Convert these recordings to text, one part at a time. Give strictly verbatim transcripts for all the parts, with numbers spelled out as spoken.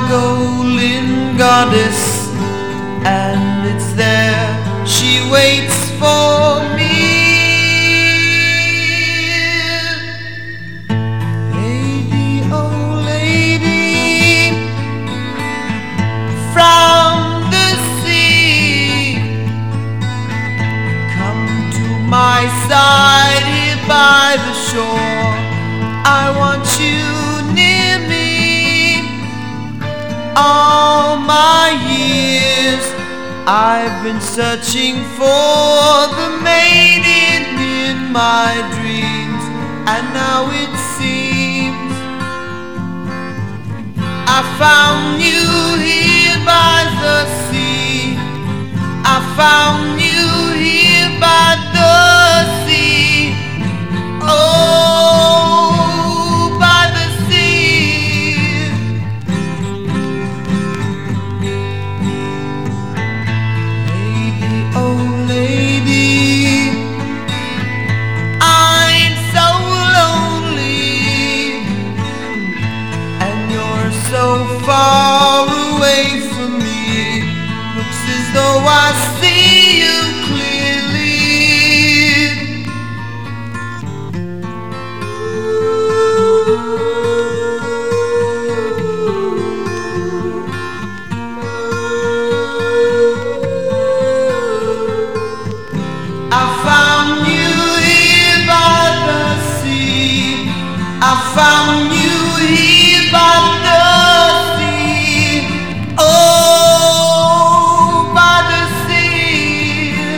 golden goddess, and it's there she waits for me. Lady, oh lady, from the sea, come to my side here by the shore. I want you near me. All my years I've been searching for the maiden in my dreams, and now it seems I found you here by the sea. I found you here by the sea. Oh, by the sea. Lady, oh lady, I'm so lonely, and you're so far away from me. Looks as though I see you clearly. I found you here by the sea. I found you here by the sea. Oh, by the sea.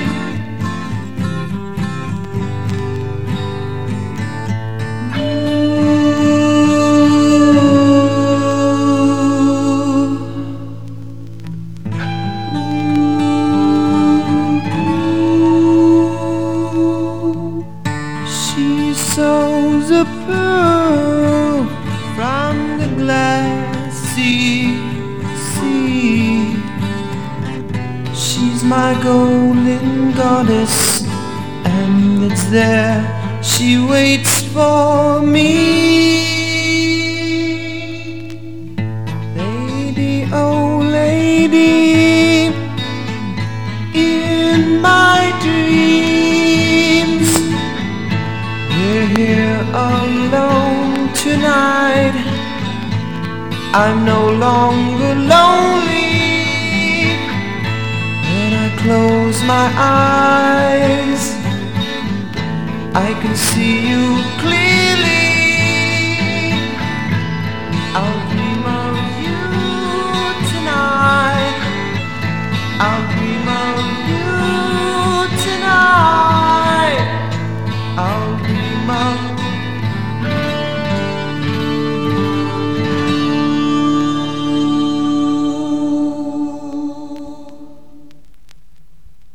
She sews a pearl from the glassy sea. She's my golden goddess, and it's there she waits for me. Lady, oh lady, in my dreams we're here alone tonight. I'm no longer lonely. When I close my eyes, I can see you clearly. I'll dream of you tonight. I'll dream of you tonight. I'll dream of